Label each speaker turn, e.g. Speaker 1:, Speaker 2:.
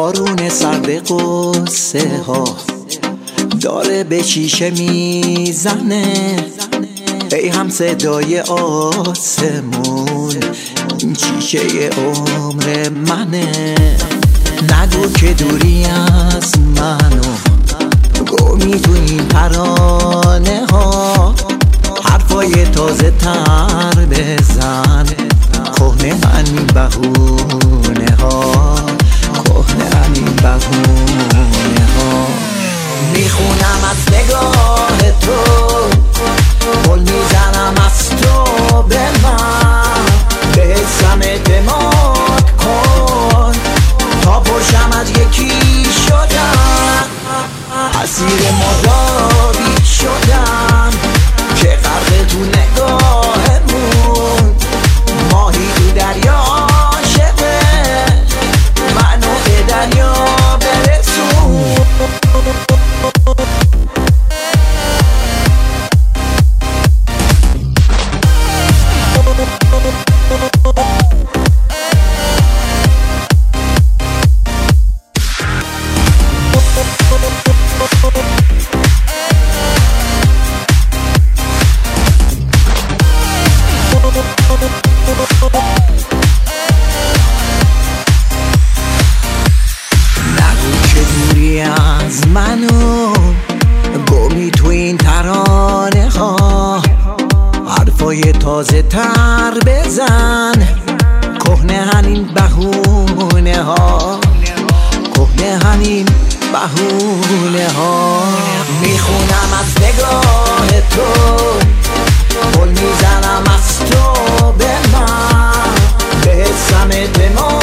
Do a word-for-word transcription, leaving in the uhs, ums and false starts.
Speaker 1: بارون سرد قصه ها داره به شیشه میزنه، ای هم صدای آسمون این شیشه عمر منه. نگو که دوری از منو گمی تو این ترانه ها، حرفای تازه تر بزن، کهنه همین بهونه ها، کهنه همین بهونه ها. میخونم از نگاه تو، گل میزنم از تو به من، به حسم اعتماد کن تا پرشم از یکی شدم، اسیر مداری شدم که غرق تو نگاهمون، ماهی تو دریا شده منو به دریا برسون. نگو که دوری از منو گمی تو این ترانه ها، حرفای تازه تر بزن، کهنه همین بهونه ها، کهنه همین بهونه ها. میخونم از نگاه تو، گل میزنم از تو به من، به حسم اعتماد